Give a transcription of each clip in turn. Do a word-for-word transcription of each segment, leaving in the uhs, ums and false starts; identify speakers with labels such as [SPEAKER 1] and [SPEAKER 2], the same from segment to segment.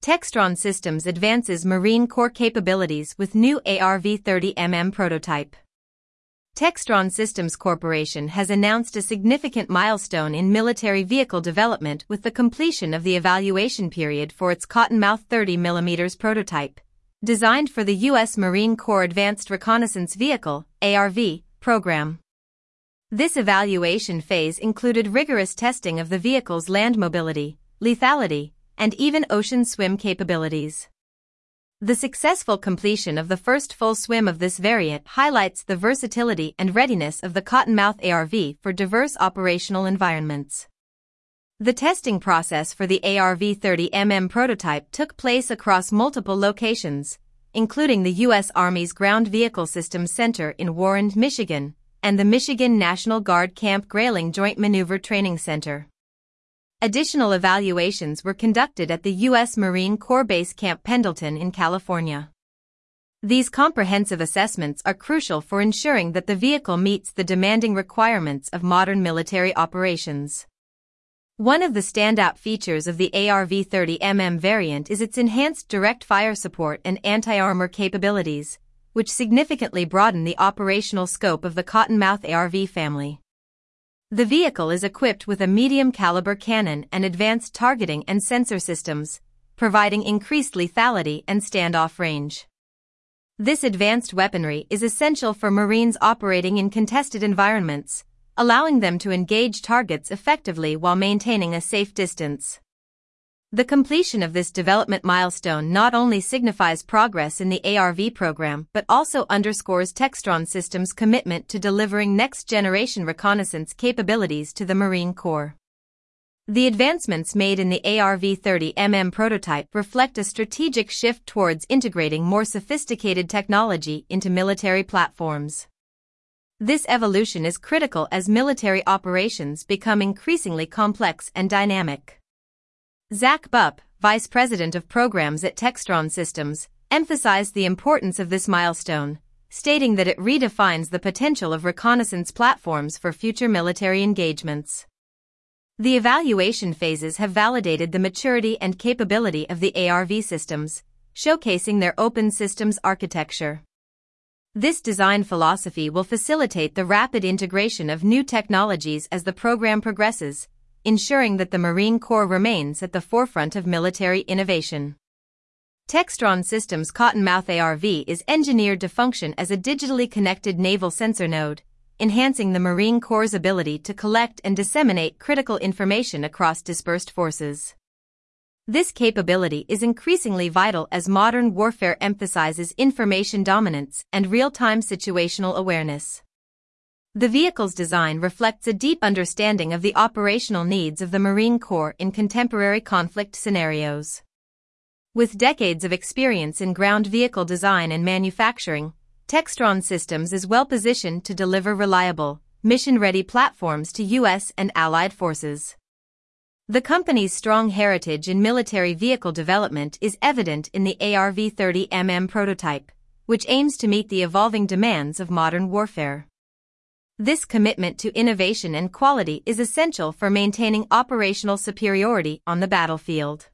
[SPEAKER 1] Textron Systems advances Marine Corps capabilities with new A R V thirty millimeter prototype. Textron Systems Corporation has announced a significant milestone in military vehicle development with the completion of the evaluation period for its Cottonmouth thirty millimeter prototype, designed for the U S Marine Corps Advanced Reconnaissance Vehicle (A R V) program. This evaluation phase included rigorous testing of the vehicle's land mobility, lethality, and even ocean swim capabilities. The successful completion of the first full swim of this variant highlights the versatility and readiness of the Cottonmouth A R V for diverse operational environments. The testing process for the A R V thirty millimeter prototype took place across multiple locations, including the U S Army's Ground Vehicle Systems Center in Warren, Michigan, and the Michigan National Guard Camp Grayling Joint Maneuver Training Center. Additional evaluations were conducted at the U S Marine Corps Base Camp Pendleton in California. These comprehensive assessments are crucial for ensuring that the vehicle meets the demanding requirements of modern military operations. One of the standout features of the A R V thirty millimeter variant is its enhanced direct fire support and anti-armor capabilities, which significantly broaden the operational scope of the Cottonmouth A R V family. The vehicle is equipped with a medium-caliber cannon and advanced targeting and sensor systems, providing increased lethality and standoff range. This advanced weaponry is essential for Marines operating in contested environments, allowing them to engage targets effectively while maintaining a safe distance. The completion of this development milestone not only signifies progress in the A R V program but also underscores Textron Systems' commitment to delivering next-generation reconnaissance capabilities to the Marine Corps. The advancements made in the A R V thirty millimeter prototype reflect a strategic shift towards integrating more sophisticated technology into military platforms. This evolution is critical as military operations become increasingly complex and dynamic. Zach Bupp, Vice President of Programs at Textron Systems, emphasized the importance of this milestone, stating that it redefines the potential of reconnaissance platforms for future military engagements. The evaluation phases have validated the maturity and capability of the A R V systems, showcasing their open systems architecture. This design philosophy will facilitate the rapid integration of new technologies as the program progresses, ensuring that the Marine Corps remains at the forefront of military innovation. Textron Systems' Cottonmouth A R V is engineered to function as a digitally connected naval sensor node, enhancing the Marine Corps' ability to collect and disseminate critical information across dispersed forces. This capability is increasingly vital as modern warfare emphasizes information dominance and real-time situational awareness. The vehicle's design reflects a deep understanding of the operational needs of the Marine Corps in contemporary conflict scenarios. With decades of experience in ground vehicle design and manufacturing, Textron Systems is well positioned to deliver reliable, mission-ready platforms to U S and allied forces. The company's strong heritage in military vehicle development is evident in the A R V thirty millimeter prototype, which aims to meet the evolving demands of modern warfare. This commitment to innovation and quality is essential for maintaining operational superiority on the battlefield.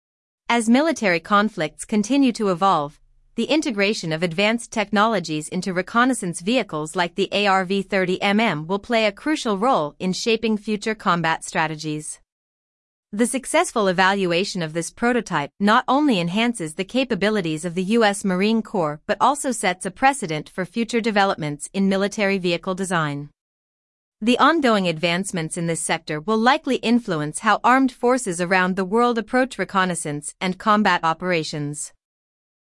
[SPEAKER 1] As military conflicts continue to evolve, the integration of advanced technologies into reconnaissance vehicles like the A R V thirty millimeter will play a crucial role in shaping future combat strategies. The successful evaluation of this prototype not only enhances the capabilities of the U S Marine Corps but also sets a precedent for future developments in military vehicle design. The ongoing advancements in this sector will likely influence how armed forces around the world approach reconnaissance and combat operations.